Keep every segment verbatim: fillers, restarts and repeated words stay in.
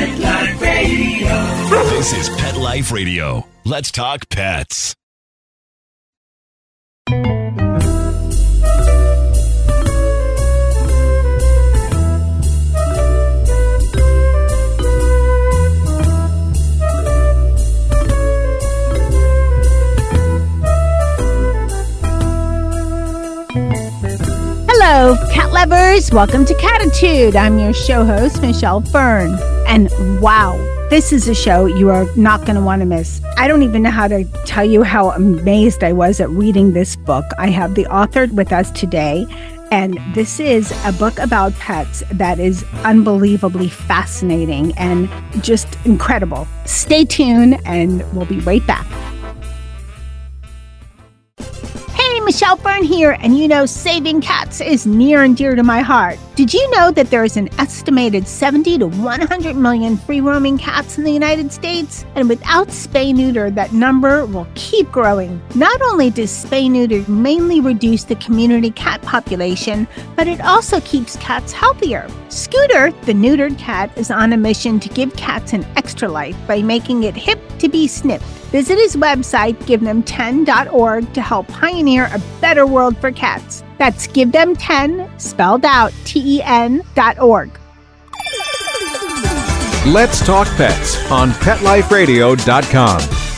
Pet Life Radio. This is Pet Life Radio. Let's talk pets. Hello, cat lovers. Welcome to Catitude. I'm your show host, Michelle Fern. And wow, this is a show you are not going to want to miss. I don't even know how to tell you how amazed I was at reading this book. I have the author with us today, and this is a book about pets that is unbelievably fascinating and just incredible. Stay tuned, and we'll be right back. Michelle Fern here, and you know saving cats is near and dear to my heart. Did you know that there is an estimated seventy to one hundred million free-roaming cats in the United States? And without spay-neuter, that number will keep growing. Not only does spay-neuter mainly reduce the community cat population, but it also keeps cats healthier. Scooter, the neutered cat, is on a mission to give cats an extra life by making it hip to be snipped. Visit his website, give them ten dot org, to help pioneer a better world for cats. That's give them ten, spelled out, T E N dot org. Let's Talk Pets on pet life radio dot com.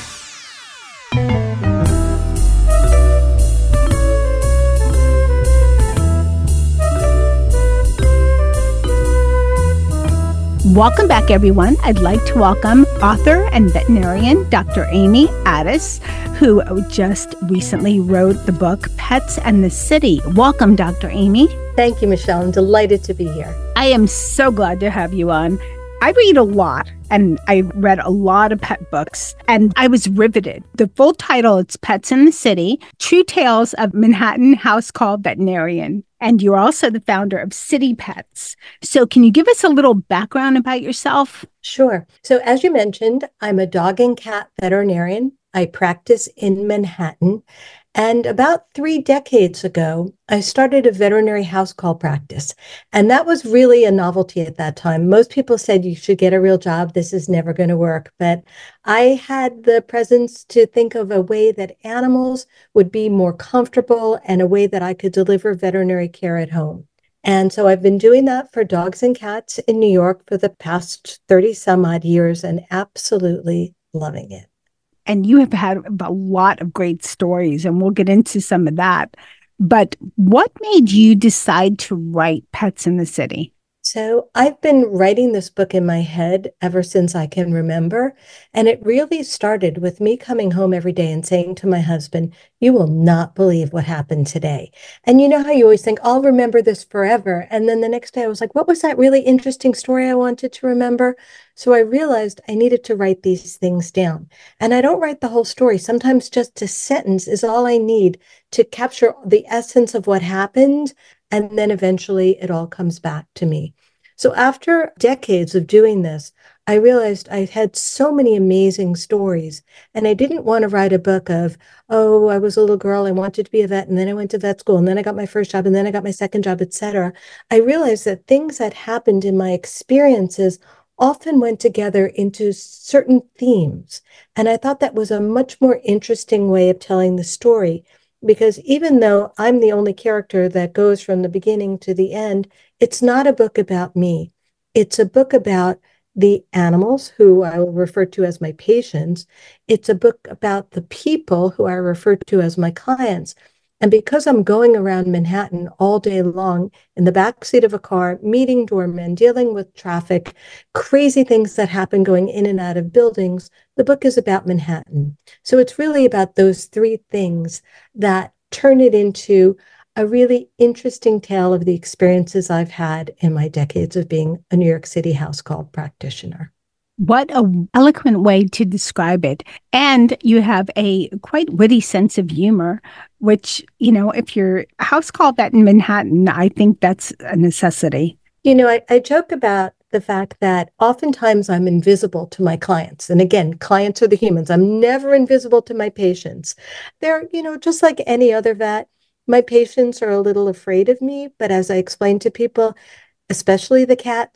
Welcome back, everyone. I'd like to welcome author and veterinarian Doctor Amy Addis, who just recently wrote the book Pets and the City. Welcome, Doctor Amy. Thank you, Michelle. I'm delighted to be here. I am so glad to have you on. I read a lot, and I read a lot of pet books, and I was riveted. The full title is Pets in the City, True Tales of Manhattan House Call Veterinarian. And you're also the founder of City Pets. So can you give us a little background about yourself? Sure. So as you mentioned, I'm a dog and cat veterinarian. I practice in Manhattan. And about three decades ago, I started a veterinary house call practice. And that was really a novelty at that time. Most people said you should get a real job. This is never going to work. But I had the presence to think of a way that animals would be more comfortable and a way that I could deliver veterinary care at home. And so I've been doing that for dogs and cats in New York for the past thirty some odd years and absolutely loving it. And you have had a lot of great stories, and we'll get into some of that. But what made you decide to write Pets in the City? So I've been writing this book in my head ever since I can remember. And it really started with me coming home every day and saying to my husband, you will not believe what happened today. And you know how you always think, I'll remember this forever. And then the next day I was like, what was that really interesting story I wanted to remember? So I realized I needed to write these things down. And I don't write the whole story. Sometimes just a sentence is all I need to capture the essence of what happened. And then eventually it all comes back to me. So after decades of doing this, I realized I had so many amazing stories, and I didn't want to write a book of, oh, I was a little girl, I wanted to be a vet, and then I went to vet school, and then I got my first job, and then I got my second job, et cetera. I realized that things that happened in my experiences often went together into certain themes. And I thought that was a much more interesting way of telling the story. Because even though I'm the only character that goes from the beginning to the end, it's not a book about me. It's a book about the animals, who I will refer to as my patients. It's a book about the people, who I refer to as my clients. And because I'm going around Manhattan all day long in the backseat of a car, meeting doormen, dealing with traffic, crazy things that happen going in and out of buildings, the book is about Manhattan. So it's really about those three things that turn it into a really interesting tale of the experiences I've had in my decades of being a New York City house call practitioner. What an eloquent way to describe it. And you have a quite witty sense of humor, which, you know, if you're a house call vet in Manhattan, I think that's a necessity. You know, I, I joke about the fact that oftentimes I'm invisible to my clients. And again, clients are the humans. I'm never invisible to my patients. They're, you know, just like any other vet, my patients are a little afraid of me. But as I explain to people, especially the cats,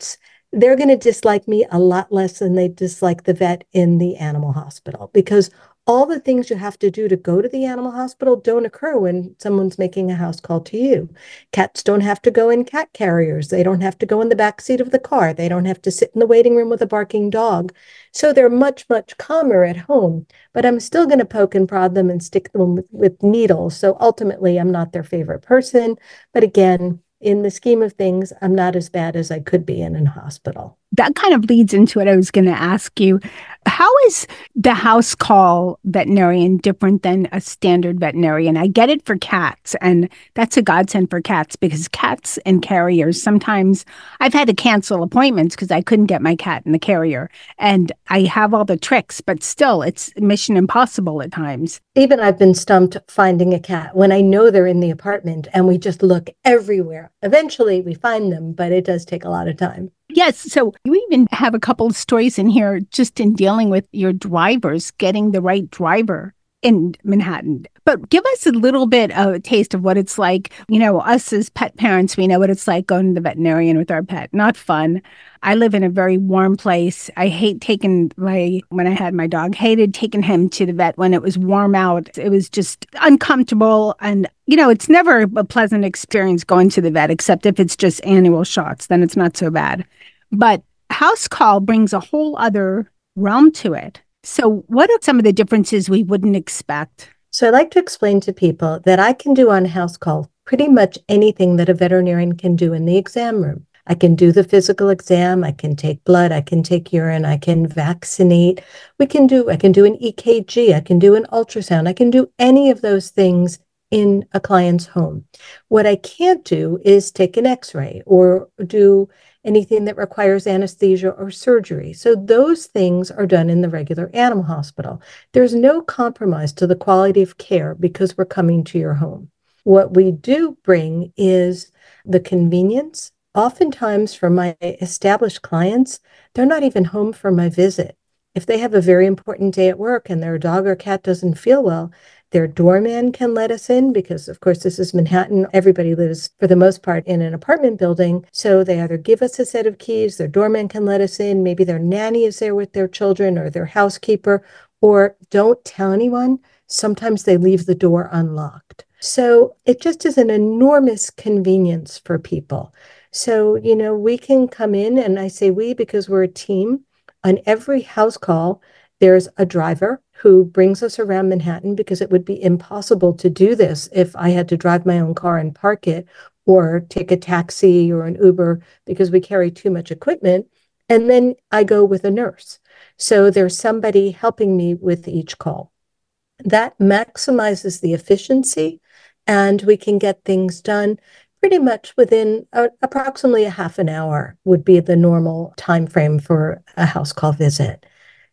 they're going to dislike me a lot less than they dislike the vet in the animal hospital, because all the things you have to do to go to the animal hospital don't occur when someone's making a house call to you. Cats don't have to go in cat carriers. They don't have to go in the back seat of the car. They don't have to sit in the waiting room with a barking dog. So they're much, much calmer at home, but I'm still going to poke and prod them and stick them with, with needles. So ultimately, I'm not their favorite person. But again, in the scheme of things, I'm not as bad as I could be in a hospital. That kind of leads into what I was going to ask you. How is the house call veterinarian different than a standard veterinarian? I get it for cats, and that's a godsend for cats, because cats and carriers, sometimes I've had to cancel appointments because I couldn't get my cat in the carrier. And I have all the tricks, but still, it's mission impossible at times. Even I've been stumped finding a cat when I know they're in the apartment, and we just look everywhere. Eventually, we find them, but it does take a lot of time. Yes. So you even have a couple of stories in here just in dealing with your drivers, getting the right driver in Manhattan. But give us a little bit of a taste of what it's like. You know, us as pet parents, we know what it's like going to the veterinarian with our pet. Not fun. I live in a very warm place. I hate taking my, when I had my dog, hated taking him to the vet when it was warm out. It was just uncomfortable. And, you know, it's never a pleasant experience going to the vet, except if it's just annual shots, then it's not so bad. But house call brings a whole other realm to it. So what are some of the differences we wouldn't expect? So I like to explain to people that I can do on house call pretty much anything that a veterinarian can do in the exam room. I can do the physical exam, I can take blood, I can take urine, I can vaccinate. We can do, I can do an E K G, I can do an ultrasound, I can do any of those things in a client's home. What I can't do is take an x-ray or do anything that requires anesthesia or surgery. So those things are done in the regular animal hospital. There's no compromise to the quality of care because we're coming to your home. What we do bring is the convenience. Oftentimes for my established clients, they're not even home for my visit. If they have a very important day at work and their dog or cat doesn't feel well, their doorman can let us in because, of course, this is Manhattan. Everybody lives, for the most part, in an apartment building. So they either give us a set of keys, their doorman can let us in, maybe their nanny is there with their children or their housekeeper, or don't tell anyone. Sometimes they leave the door unlocked. So it just is an enormous convenience for people. So, you know, we can come in, and I say we because we're a team. On every house call, there's a driver who brings us around Manhattan, because it would be impossible to do this if I had to drive my own car and park it or take a taxi or an Uber, because we carry too much equipment. And then I go with a nurse. So there's somebody helping me with each call. That maximizes the efficiency, and we can get things done pretty much within uh, approximately a half an hour would be the normal time frame for a house call visit.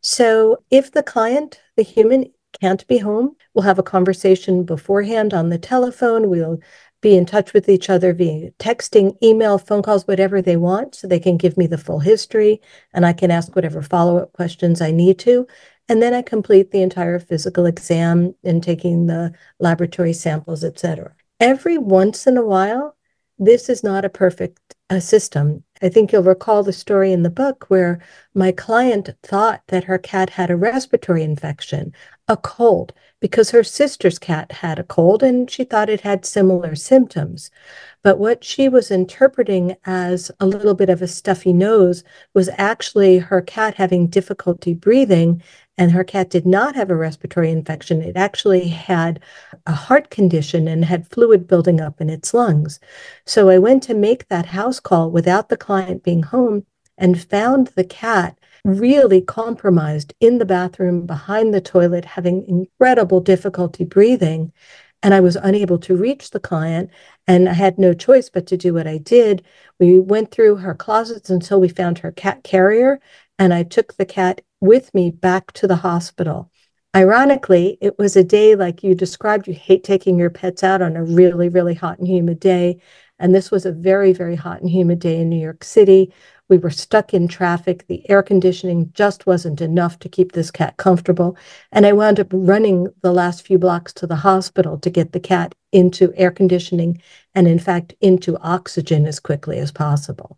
So if the client, the human, can't be home, we'll have a conversation beforehand on the telephone. We'll be in touch with each other via texting, email, phone calls, whatever they want, so they can give me the full history, and I can ask whatever follow-up questions I need to. And then I complete the entire physical exam and taking the laboratory samples, et cetera. Every once in a while, this is not a perfect uh, system. I think you'll recall the story in the book where my client thought that her cat had a respiratory infection, a cold, because her sister's cat had a cold and she thought it had similar symptoms. But what she was interpreting as a little bit of a stuffy nose was actually her cat having difficulty breathing, and her cat did not have a respiratory infection. It actually had a heart condition and had fluid building up in its lungs. So I went to make that house call without the client being home and found the cat really compromised in the bathroom behind the toilet, having incredible difficulty breathing. And I was unable to reach the client, and I had no choice but to do what I did. We went through her closets until we found her cat carrier, and I took the cat with me back to the hospital. Ironically, it was a day like you described. You hate taking your pets out on a really, really hot and humid day. And this was a very, very hot and humid day in New York City. We were stuck in traffic. The air conditioning just wasn't enough to keep this cat comfortable. And I wound up running the last few blocks to the hospital to get the cat into air conditioning and, in fact, into oxygen as quickly as possible.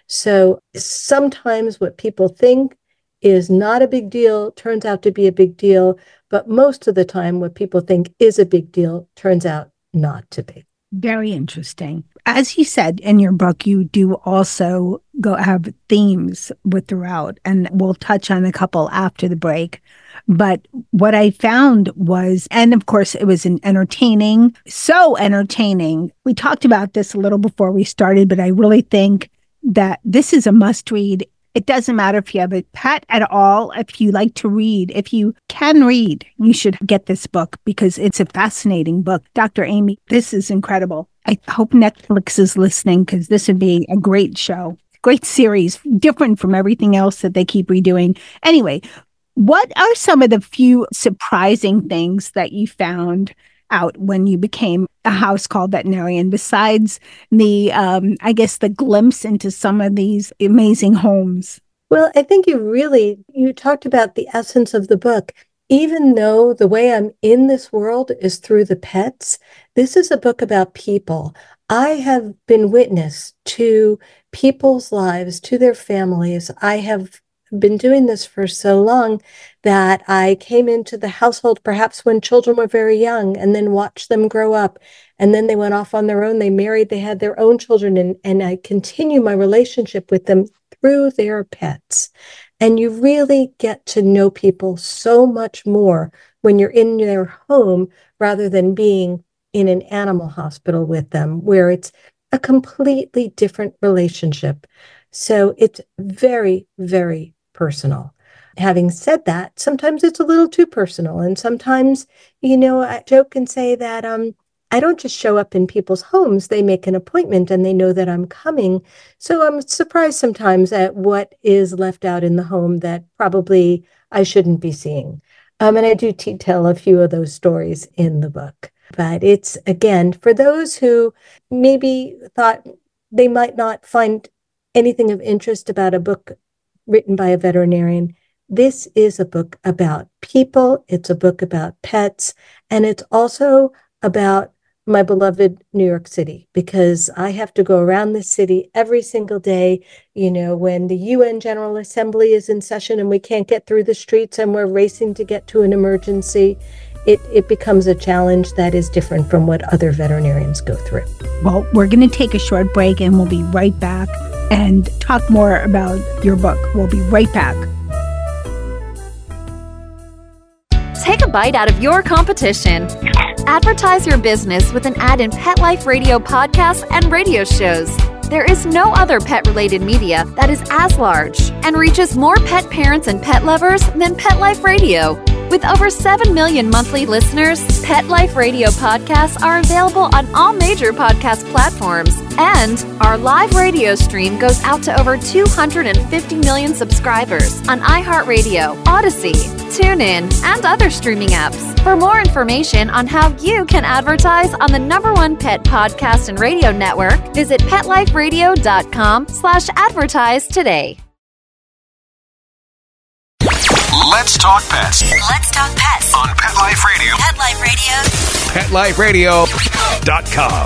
So sometimes what people think is not a big deal turns out to be a big deal, but most of the time what people think is a big deal turns out not to be. Very interesting. As you said in your book, you do also go have themes with throughout, and we'll touch on a couple after the break. But what I found was, and of course, it was an entertaining, so entertaining. We talked about this a little before we started, but I really think that this is a must read. It doesn't matter if you have a pet at all. If you like to read, if you can read, you should get this book because it's a fascinating book. Doctor Amy, this is incredible. I hope Netflix is listening because this would be a great show, great series, different from everything else that they keep redoing. Anyway, what are some of the few surprising things that you found out when you became a house call veterinarian, besides the, um, I guess, the glimpse into some of these amazing homes? Well, I think you really, you talked about the essence of the book. Even though the way I'm in this world is through the pets, this is a book about people. I have been witness to people's lives, to their families. I have been doing this for so long that I came into the household perhaps when children were very young and then watched them grow up. And then they went off on their own. They married, they had their own children, and, and I continue my relationship with them through their pets. And you really get to know people so much more when you're in their home rather than being in an animal hospital with them, where it's a completely different relationship. So it's very, very personal. Having said that, sometimes it's a little too personal. And sometimes, you know, I joke and say that um, I don't just show up in people's homes. They make an appointment and they know that I'm coming. So I'm surprised sometimes at what is left out in the home that probably I shouldn't be seeing. Um, and I do t- tell a few of those stories in the book. But it's, again, for those who maybe thought they might not find anything of interest about a book written by a veterinarian, this is a book about people. It's a book about pets. And it's also about my beloved New York City, because I have to go around the city every single day. You know, when the U N General Assembly is in session and we can't get through the streets and we're racing to get to an emergency, it, it becomes a challenge that is different from what other veterinarians go through. Well, we're going to take a short break and we'll be right back and talk more about your book. We'll be right back. Take a bite out of your competition. Advertise your business with an ad in Pet Life Radio podcasts and radio shows. There is no other pet-related media that is as large and reaches more pet parents and pet lovers than Pet Life Radio. With over seven million monthly listeners, Pet Life Radio podcasts are available on all major podcast platforms. And our live radio stream goes out to over two hundred fifty million subscribers on iHeartRadio, Odyssey, TuneIn, and other streaming apps. For more information on how you can advertise on the number one pet podcast and radio network, visit PetLifeRadio.com slash advertise today. Let's talk pets Let's talk pets on Pet Life Radio. Pet Life Radio. Pet Life Radio dot com.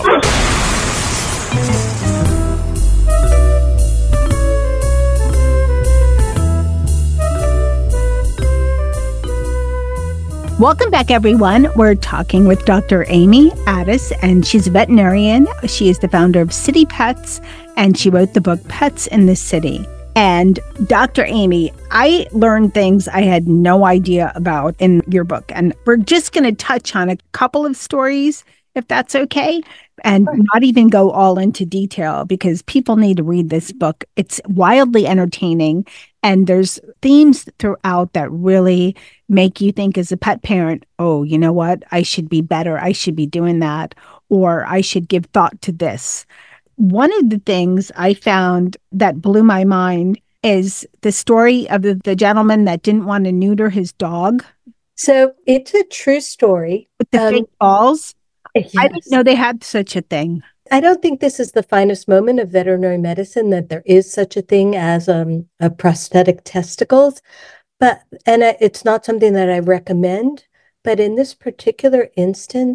Welcome back, everyone. We're talking with Doctor Amy Addis, and she's a veterinarian. She is the founder of City Pets, and she wrote the book Pets in the City. And Doctor Amy, I learned things I had no idea about in your book. And we're just going to touch on a couple of stories, if that's okay, and not even go all into detail because people need to read this book. It's wildly entertaining. And there's themes throughout that really make you think as a pet parent, oh, you know what? I should be better. I should be doing that. Or I should give thought to this. One of the things I found that blew my mind is the story of the, the gentleman that didn't want to neuter his dog. So it's a true story. With the Um, fake balls. Yes. I didn't know they had such a thing. I don't think this is the finest moment of veterinary medicine, that there is such a thing as um, a prosthetic testicles. But, and I- it's not something that I recommend, but in this particular instance,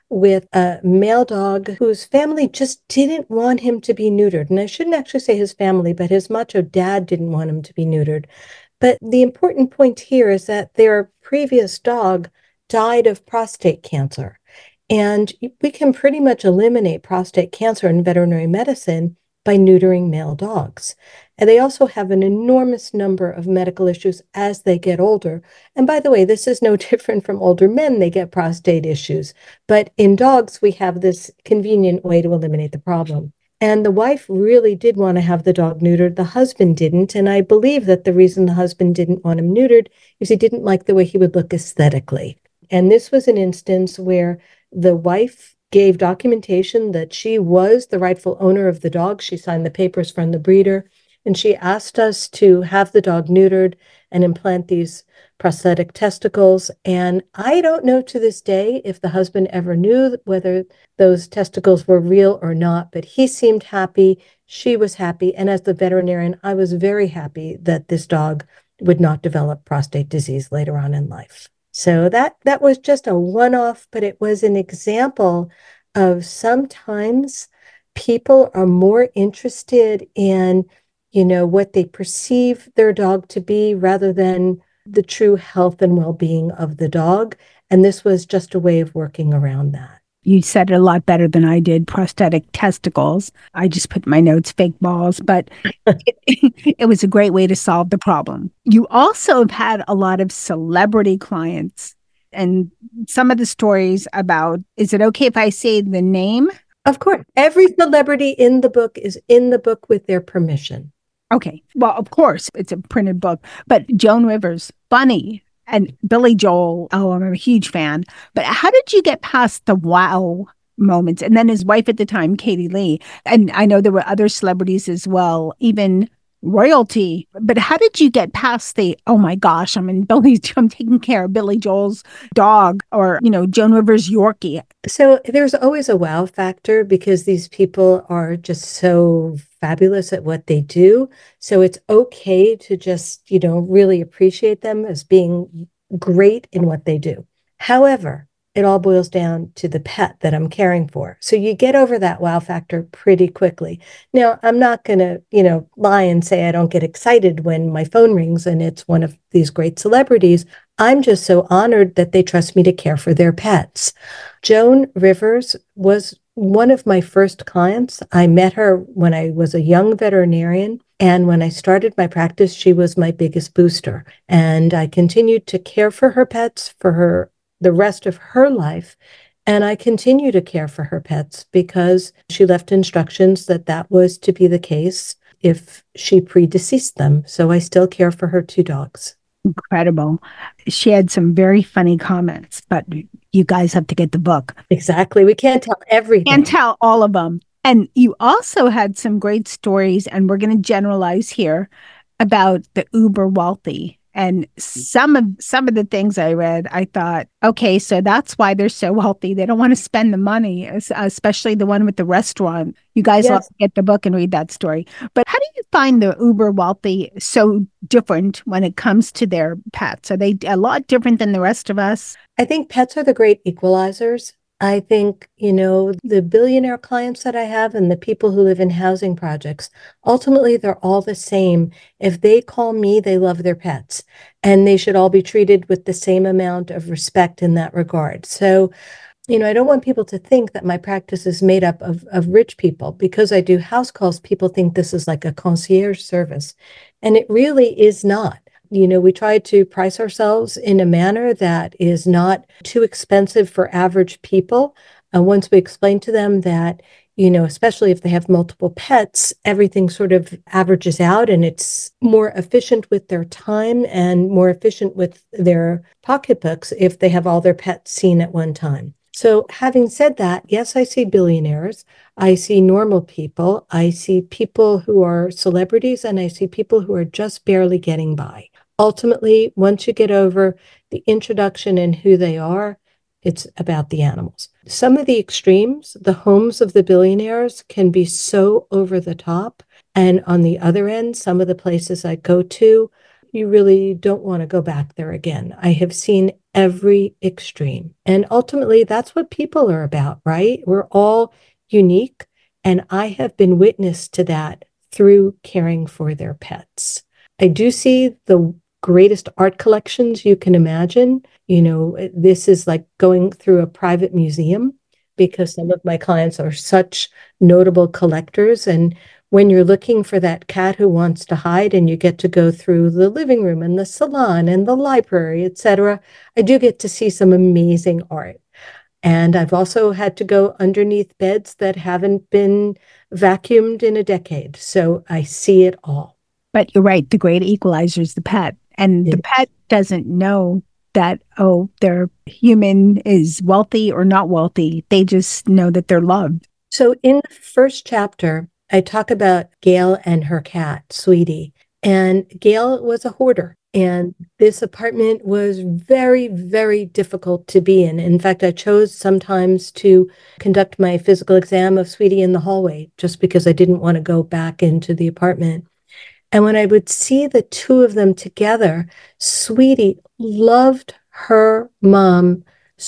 with a male dog whose family just didn't want him to be neutered. And I shouldn't actually say his family, but his macho dad didn't want him to be neutered. But the important point here is that their previous dog died of prostate cancer. And we can pretty much eliminate prostate cancer in veterinary medicine by neutering male dogs. And they also have an enormous number of medical issues as they get older. And by the way, this is no different from older men. They get prostate issues. But in dogs, we have this convenient way to eliminate the problem. And the wife really did want to have the dog neutered. The husband didn't. And I believe that the reason the husband didn't want him neutered is he didn't like the way he would look aesthetically. And this was an instance where the wife gave documentation that she was the rightful owner of the dog. She signed the papers from the breeder, and she asked us to have the dog neutered and implant these prosthetic testicles. And I don't know to this day if the husband ever knew whether those testicles were real or not, but he seemed happy. She was happy. And as the veterinarian, I was very happy that this dog would not develop prostate disease later on in life. So that that was just a one-off, but it was an example of sometimes people are more interested in, you know, what they perceive their dog to be rather than the true health and well-being of the dog. And this was just a way of working around that. You said it a lot better than I did, prosthetic testicles. I just put in my notes fake balls, but it, it was a great way to solve the problem. You also have had a lot of celebrity clients, and some of the stories about, is it okay if I say the name? Of course. Every celebrity in the book is in the book with their permission. Okay. Well, of course, it's a printed book, but Joan Rivers, funny. And Billy Joel, oh, I'm a huge fan. But how did you get past the wow moments? And then his wife at the time, Katie Lee. And I know there were other celebrities as well, even royalty. But how did you get past the, oh my gosh, I'm in Billy, I'm taking care of Billy Joel's dog, or, you know, Joan Rivers' Yorkie? So there's always a wow factor because these people are just so fabulous at what they do. So it's okay to just, you know, really appreciate them as being great in what they do. However, it all boils down to the pet that I'm caring for. So you get over that wow factor pretty quickly. Now, I'm not going to, you know, lie and say I don't get excited when my phone rings and it's one of these great celebrities. I'm just so honored that they trust me to care for their pets. Joan Rivers was one of my first clients. I met her when I was a young veterinarian. And when I started my practice, she was my biggest booster. And I continued to care for her pets for her the rest of her life. And I continue to care for her pets because she left instructions that that was to be the case if she predeceased them. So I still care for her two dogs. Incredible. She had some very funny comments, but you guys have to get the book. Exactly. We can't tell everything. Can't tell all of them. And you also had some great stories, and we're going to generalize here, about the uber wealthy. And some of some of the things I read, I thought, okay, so that's why they're so wealthy. They don't want to spend the money, especially the one with the restaurant. You guys Yes. will have to get the book and read that story. But how do you find the uber wealthy so different when it comes to their pets? Are they a lot different than the rest of us? I think pets are the great equalizers. I think, you know, the billionaire clients that I have and the people who live in housing projects, ultimately, they're all the same. If they call me, they love their pets, and they should all be treated with the same amount of respect in that regard. So, you know, I don't want people to think that my practice is made up of, of rich people. Because I do house calls, people think this is like a concierge service, and it really is not. You know, we try to price ourselves in a manner that is not too expensive for average people. And once we explain to them that, you know, especially if they have multiple pets, everything sort of averages out and it's more efficient with their time and more efficient with their pocketbooks if they have all their pets seen at one time. So having said that, yes, I see billionaires, I see normal people, I see people who are celebrities, and I see people who are just barely getting by. Ultimately, once you get over the introduction and who they are, it's about the animals. Some of the extremes, the homes of the billionaires can be so over the top. And on the other end, some of the places I go to, you really don't want to go back there again. I have seen every extreme. And ultimately, that's what people are about, right? We're all unique. And I have been witness to that through caring for their pets. I do see the greatest art collections you can imagine. You know, this is like going through a private museum because some of my clients are such notable collectors. And when you're looking for that cat who wants to hide and you get to go through the living room and the salon and the library, et cetera, I do get to see some amazing art. And I've also had to go underneath beds that haven't been vacuumed in a decade. So I see it all. But you're right. The great equalizer is the pet. And It the pet doesn't know that, oh, their human is wealthy or not wealthy. They just know that they're loved. So in the first chapter, I talk about Gail and her cat, Sweetie. And Gail was a hoarder. And this apartment was very, very difficult to be in. In fact, I chose sometimes to conduct my physical exam of Sweetie in the hallway just because I didn't want to go back into the apartment. And when I would see the two of them together, Sweetie loved her mom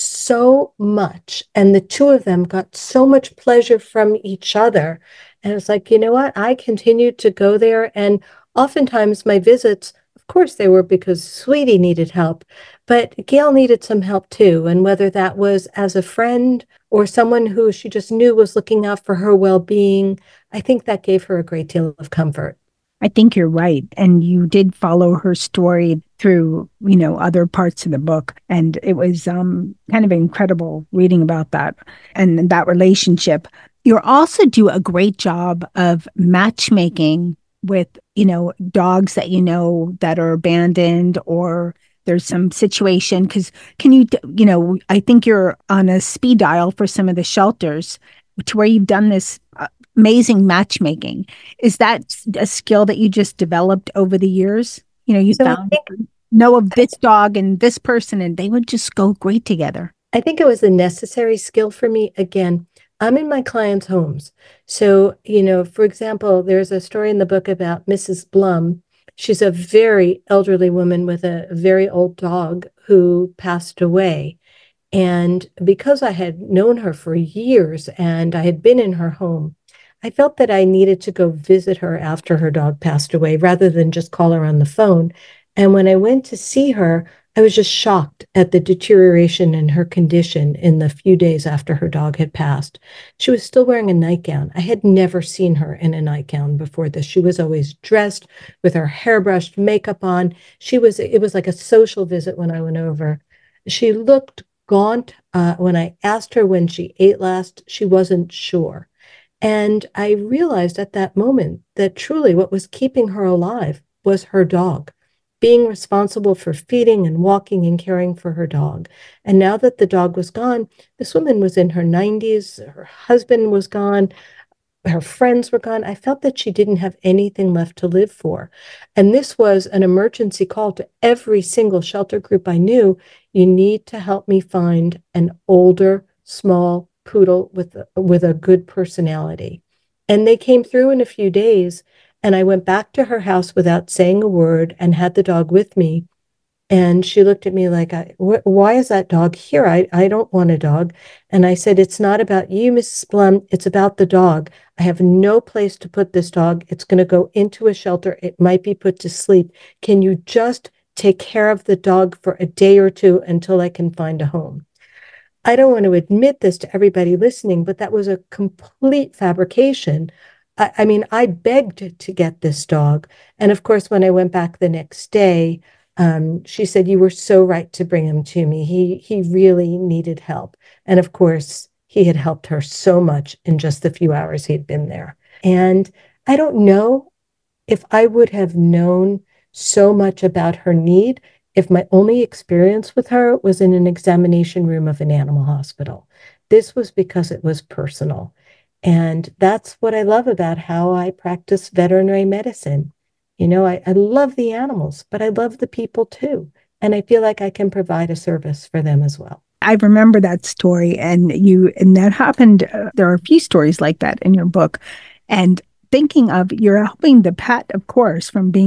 so much. And the two of them got so much pleasure from each other. And it's like, you know what? I continued to go there. And oftentimes my visits, of course, they were because Sweetie needed help, but Gail needed some help too. And whether that was as a friend or someone who she just knew was looking out for her well-being, I think that gave her a great deal of comfort. I think you're right. And you did follow her story through, you know, other parts of the book. And it was um, kind of incredible reading about that and that relationship. You also do a great job of matchmaking with, you know, dogs that you know that are abandoned or there's some situation. Because can you, you know, I think you're on a speed dial for some of the shelters to where you've done this uh, amazing matchmaking. Is that a skill that you just developed over the years? You know, you So I found think know of this dog and this person, and they would just go great together. I think it was a necessary skill for me. Again, I'm in my clients' homes. So, you know, for example, there's a story in the book about Missus Blum. She's a very elderly woman with a very old dog who passed away. And because I had known her for years and I had been in her home, I felt that I needed to go visit her after her dog passed away rather than just call her on the phone. And when I went to see her, I was just shocked at the deterioration in her condition in the few days after her dog had passed. She was still wearing a nightgown. I had never seen her in a nightgown before this. She was always dressed with her hair brushed, makeup on. She was, it was like a social visit when I went over. She looked gaunt. Uh, when I asked her when she ate last, she wasn't sure. And I realized at that moment that truly what was keeping her alive was her dog, being responsible for feeding and walking and caring for her dog. And now that the dog was gone, this woman was in her nineties, her husband was gone, her friends were gone. I felt that she didn't have anything left to live for. And this was an emergency call to every single shelter group I knew. You need to help me find an older, small poodle with, with a good personality. And they came through in a few days. And I went back to her house without saying a word and had the dog with me. And she looked at me like, I, wh- why is that dog here? I, I don't want a dog. And I said, it's not about you, Missus Blum. It's about the dog. I have no place to put this dog. It's going to go into a shelter. It might be put to sleep. Can you just take care of the dog for a day or two until I can find a home? I don't want to admit this to everybody listening, but that was a complete fabrication. I, I mean, I begged to get this dog. And of course, when I went back the next day, um, she said, you were so right to bring him to me. He, he really needed help. And of course, he had helped her so much in just the few hours he'd been there. And I don't know if I would have known so much about her need if my only experience with her was in an examination room of an animal hospital. This was because it was personal. And that's what I love about how I practice veterinary medicine. You know, I, I love the animals, but I love the people too. And I feel like I can provide a service for them as well. I remember that story, and you, and that happened. Uh, there are a few stories like that in your book. And thinking of, you're helping the pet, of course, from being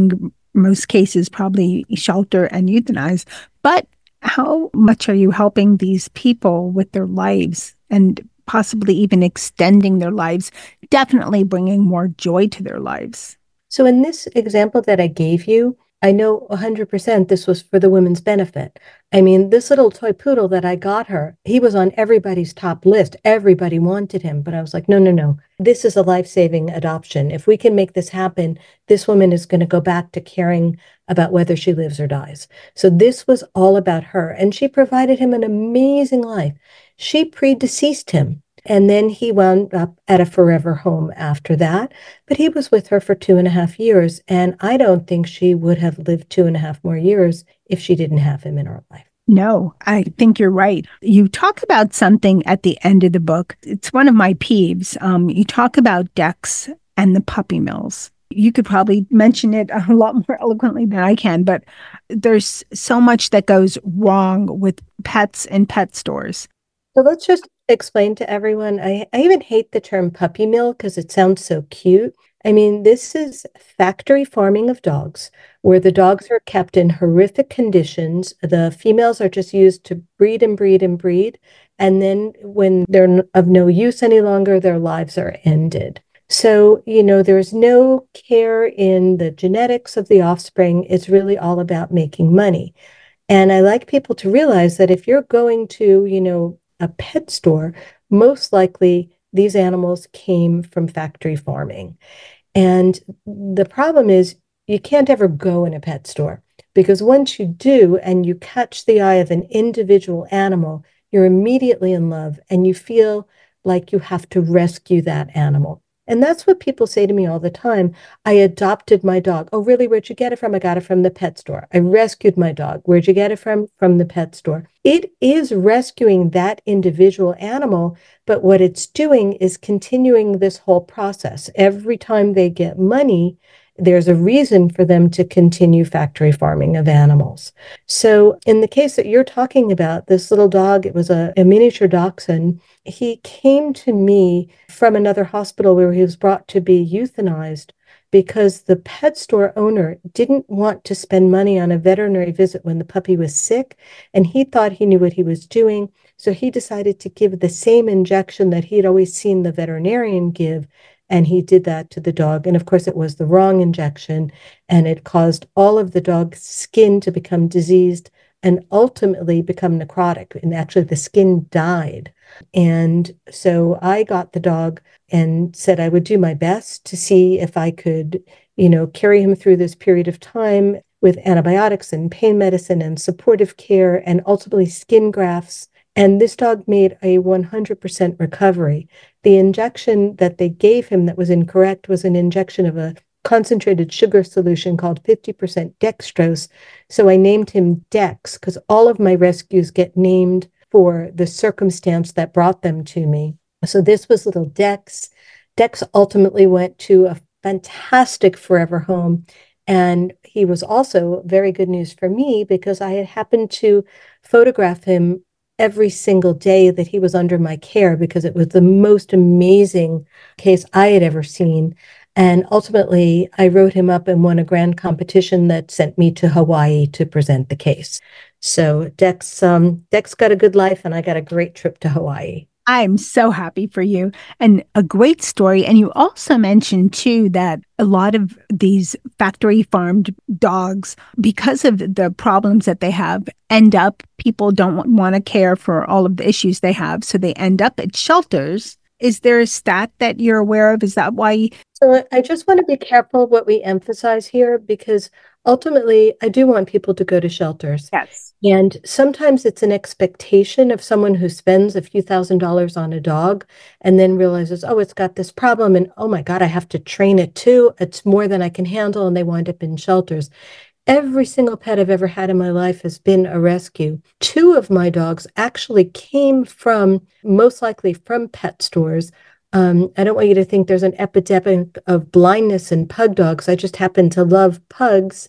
most cases, probably shelter and euthanize. But how much are you helping these people with their lives and possibly even extending their lives, definitely bringing more joy to their lives? So in this example that I gave you, I know one hundred percent this was for the woman's benefit. I mean, this little toy poodle that I got her, he was on everybody's top list. Everybody wanted him. But I was like, no, no, no. This is a life-saving adoption. If we can make this happen, this woman is going to go back to caring about whether she lives or dies. So this was all about her. And she provided him an amazing life. She predeceased him. And then he wound up at a forever home after that. But he was with her for two and a half years. And I don't think she would have lived two and a half more years if she didn't have him in her life. No, I think you're right. You talk about something at the end of the book. It's one of my peeves. Um, you talk about Dex and the puppy mills. You could probably mention it a lot more eloquently than I can, but there's so much that goes wrong with pets in pet stores. So let's just explain to everyone. I, I even hate the term puppy mill because it sounds so cute. I mean, this is factory farming of dogs where the dogs are kept in horrific conditions. The females are just used to breed and breed and breed. And then when they're of no use any longer, their lives are ended. So, you know, there's no care in the genetics of the offspring. It's really all about making money. And I like people to realize that if you're going to, you know, a pet store, most likely these animals came from factory farming. And the problem is you can't ever go in a pet store because once you do and you catch the eye of an individual animal, you're immediately in love and you feel like you have to rescue that animal. And that's what people say to me all the time. I adopted my dog. Oh, really? Where'd you get it from? I got it from the pet store. I rescued my dog. Where'd you get it from? From the pet store. It is rescuing that individual animal, but what it's doing is continuing this whole process. Every time they get money, there's a reason for them to continue factory farming of animals. So in the case that you're talking about, this little dog, it was a, a miniature dachshund. He came to me from another hospital where he was brought to be euthanized because the pet store owner didn't want to spend money on a veterinary visit when the puppy was sick, and he thought he knew what he was doing. So he decided to give the same injection that he'd always seen the veterinarian give. And he did that to the dog. And of course, it was the wrong injection. And it caused all of the dog's skin to become diseased and ultimately become necrotic. And actually, the skin died. And so I got the dog and said I would do my best to see if I could, you know, carry him through this period of time with antibiotics and pain medicine and supportive care and ultimately skin grafts. And this dog made a one hundred percent recovery. The injection that they gave him that was incorrect was an injection of a concentrated sugar solution called fifty percent dextrose. So I named him Dex because all of my rescues get named for the circumstance that brought them to me. So this was little Dex. Dex ultimately went to a fantastic forever home. And he was also very good news for me because I had happened to photograph him every single day that he was under my care because it was the most amazing case I had ever seen. And ultimately, I wrote him up and won a grand competition that sent me to Hawaii to present the case. So Dex, um, Dex got a good life and I got a great trip to Hawaii. I'm so happy for you and a great story. And you also mentioned too that a lot of these factory farmed dogs, because of the problems that they have, end up, people don't want to care for all of the issues they have. So they end up at shelters. Is there a stat that you're aware of? Is that why? So I just want to be careful what we emphasize here because ultimately I do want people to go to shelters. Yes. And sometimes it's an expectation of someone who spends a few thousand dollars on a dog and then realizes, oh, it's got this problem. And oh my God, I have to train it too. It's more than I can handle. And they wind up in shelters. Every single pet I've ever had in my life has been a rescue. Two of my dogs actually came from, most likely from pet stores. Um, I don't want you to think there's an epidemic of blindness in pug dogs. I just happen to love pugs.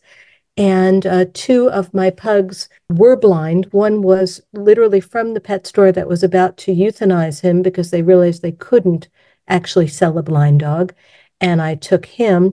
And uh, two of my pugs were blind. One was literally from the pet store that was about to euthanize him because they realized they couldn't actually sell a blind dog. And I took him.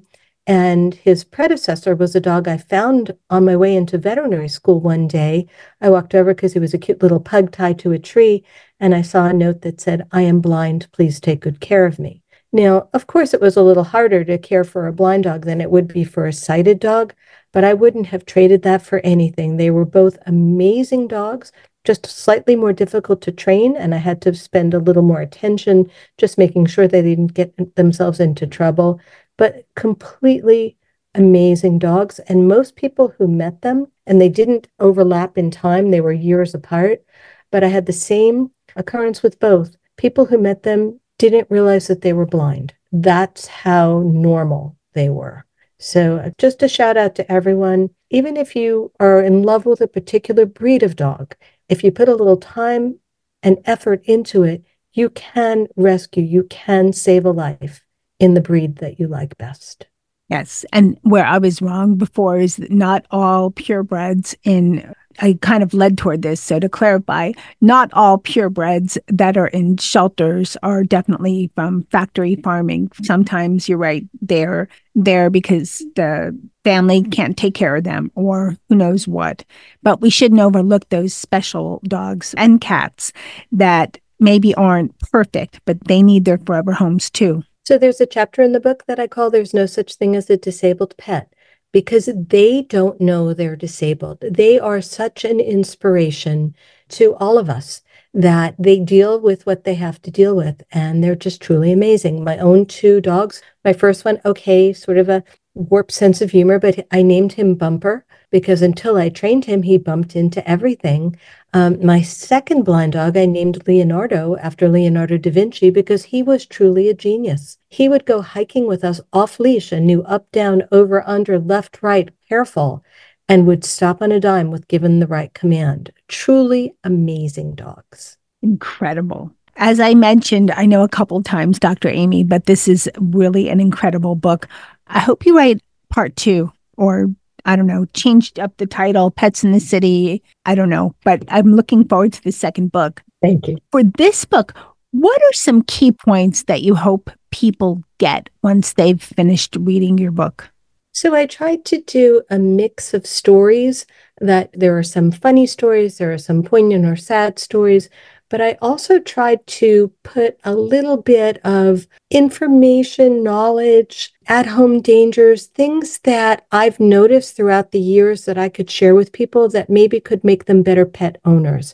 And his predecessor was a dog I found on my way into veterinary school one day. I walked over because he was a cute little pug tied to a tree, and I saw a note that said, "I am blind, please take good care of me." Now, of course, it was a little harder to care for a blind dog than it would be for a sighted dog, but I wouldn't have traded that for anything. They were both amazing dogs, just slightly more difficult to train, and I had to spend a little more attention, just making sure they didn't get themselves into trouble, but completely amazing dogs. And most people who met them, and they didn't overlap in time, they were years apart, but I had the same occurrence with both. People who met them didn't realize that they were blind. That's how normal they were. So just a shout out to everyone. Even if you are in love with a particular breed of dog, if you put a little time and effort into it, you can rescue, you can save a life in the breed that you like best. Yes. And where I was wrong before is that not all purebreds in, I kind of led toward this. So to clarify, not all purebreds that are in shelters are definitely from factory farming. Sometimes you're right, they're there because the family can't take care of them or who knows what. But we shouldn't overlook those special dogs and cats that maybe aren't perfect, but they need their forever homes too. So there's a chapter in the book that I call "There's No Such Thing as a Disabled Pet," because they don't know they're disabled. They are such an inspiration to all of us that they deal with what they have to deal with, and they're just truly amazing. My own two dogs, my first one, okay, sort of a warped sense of humor, but I named him Bumper because until I trained him, he bumped into everything. Um, my second blind dog, I named Leonardo after Leonardo da Vinci because he was truly a genius. He would go hiking with us off leash and knew up, down, over, under, left, right, careful, and would stop on a dime with given the right command. Truly amazing dogs. Incredible. As I mentioned, I know a couple times, Doctor Amy, but this is really an incredible book. I hope you write part two, or I don't know, changed up the title, Pets in the City. I don't know, but I'm looking forward to the second book. Thank you. For this book, what are some key points that you hope people get once they've finished reading your book? So I tried to do a mix of stories, that there are some funny stories, there are some poignant or sad stories, but I also tried to put a little bit of information, knowledge, at-home dangers, things that I've noticed throughout the years that I could share with people that maybe could make them better pet owners.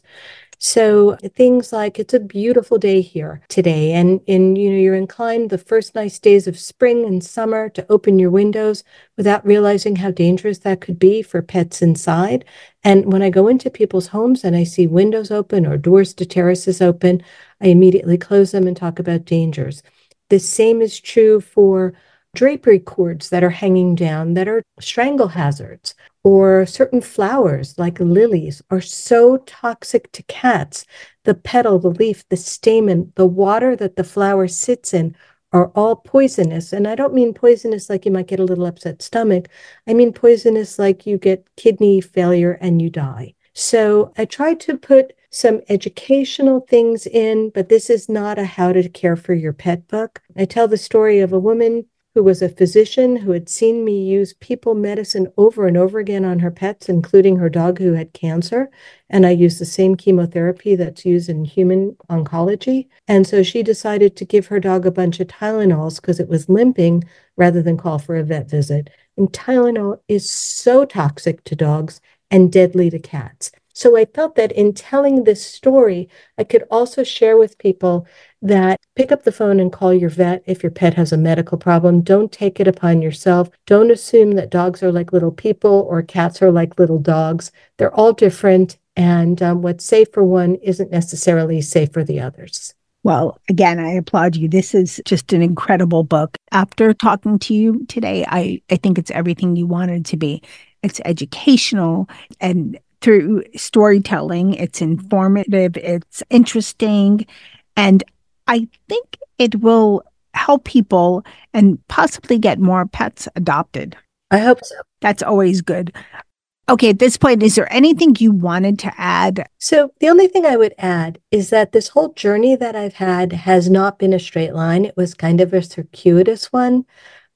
So things like, it's a beautiful day here today, and, and you know, you're inclined the first nice days of spring and summer to open your windows without realizing how dangerous that could be for pets inside. And when I go into people's homes and I see windows open or doors to terraces open, I immediately close them and talk about dangers. The same is true for drapery cords that are hanging down that are strangle hazards, or certain flowers like lilies are so toxic to cats. The petal, the leaf, the stamen, the water that the flower sits in are all poisonous. And I don't mean poisonous like you might get a little upset stomach. I mean poisonous like you get kidney failure and you die. So I tried to put some educational things in, but this is not a how to care for your pet book. I tell the story of a woman who was a physician who had seen me use people medicine over and over again on her pets, including her dog who had cancer. And I used the same chemotherapy that's used in human oncology. And so she decided to give her dog a bunch of Tylenols because it was limping rather than call for a vet visit. And Tylenol is so toxic to dogs and deadly to cats. So I felt that in telling this story, I could also share with people that pick up the phone and call your vet if your pet has a medical problem. Don't take it upon yourself. Don't assume that dogs are like little people or cats are like little dogs. They're all different. And um, what's safe for one isn't necessarily safe for the others. Well, again, I applaud you. This is just an incredible book. After talking to you today, I, I think it's everything you wanted to be. It's educational, and through storytelling, it's informative, it's interesting, and I think it will help people and possibly get more pets adopted. I hope so. That's always good. Okay, at this point, is there anything you wanted to add? So the only thing I would add is that this whole journey that I've had has not been a straight line. It was kind of a circuitous one. But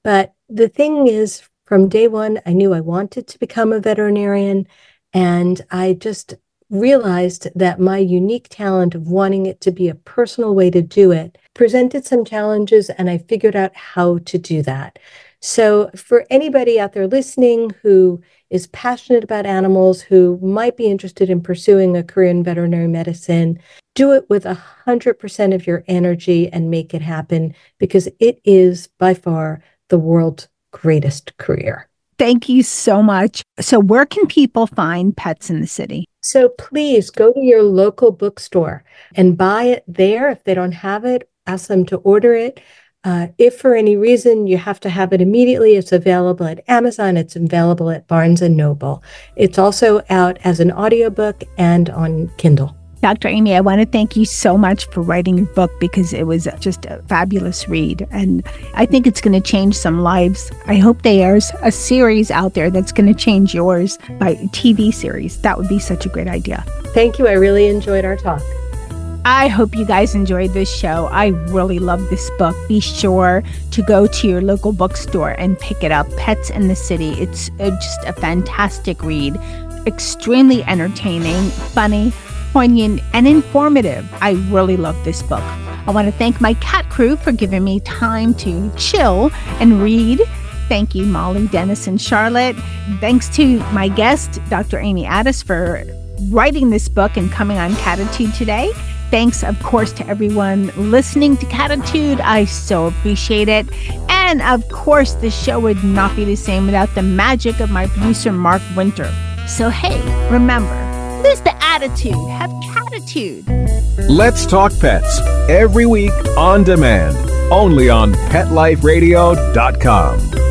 the thing is, from day one, I knew I wanted to become a veterinarian, and I just realized that my unique talent of wanting it to be a personal way to do it presented some challenges, and I figured out how to do that. So for anybody out there listening who is passionate about animals, who might be interested in pursuing a career in veterinary medicine, do it with one hundred percent of your energy and make it happen, because it is by far the world's greatest career. Thank you so much. So where can people find Pets in the City? So please go to your local bookstore and buy it there. If they don't have it, ask them to order it. Uh, if for any reason you have to have it immediately, it's available at Amazon. It's available at Barnes and Noble. It's also out as an audiobook and on Kindle. Doctor Amy, I want to thank you so much for writing your book, because it was just a fabulous read. And I think it's going to change some lives. I hope there's a series out there that's going to change yours by T V series. That would be such a great idea. Thank you. I really enjoyed our talk. I hope you guys enjoyed this show. I really love this book. Be sure to go to your local bookstore and pick it up. Pets in the City. It's uh, just a fantastic read. Extremely entertaining, funny, poignant, and informative. I really love this book. I want to thank my cat crew for giving me time to chill and read. Thank you, Molly, Dennis, and Charlotte. Thanks to my guest, Doctor Amy Addis, for writing this book and coming on Catitude today. Thanks, of course, to everyone listening to Catitude. I so appreciate it. And, of course, the show would not be the same without the magic of my producer, Mark Winter. So, hey, remember, lose the attitude. Have catitude. Let's Talk Pets, every week on demand, only on pet life radio dot com.